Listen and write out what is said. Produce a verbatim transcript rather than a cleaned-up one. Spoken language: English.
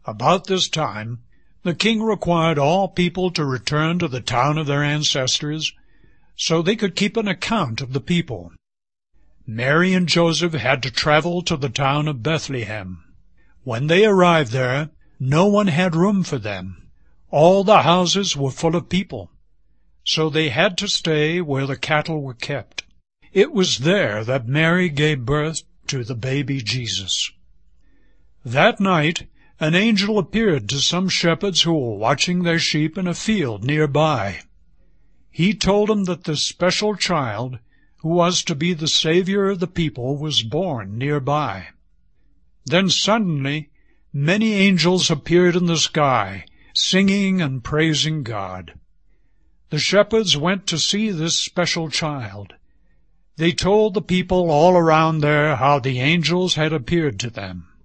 About this time the king required all people to return to the town of their ancestors, so they could keep an account of the people. Mary and Joseph had to travel to the town of Bethlehem. When they arrived there, no one had room for them. All the houses were full of people, so they had to stay where the cattle were kept. It was there that Mary gave birth to the baby Jesus. That night an angel appeared to some shepherds who were watching their sheep in a field nearby. He told them that the special child, who was to be the Savior of the people, was born nearby. Then suddenly many angels appeared in the sky, singing and praising God. The shepherds went to see this special child. They told the people all around there how the angels had appeared to them.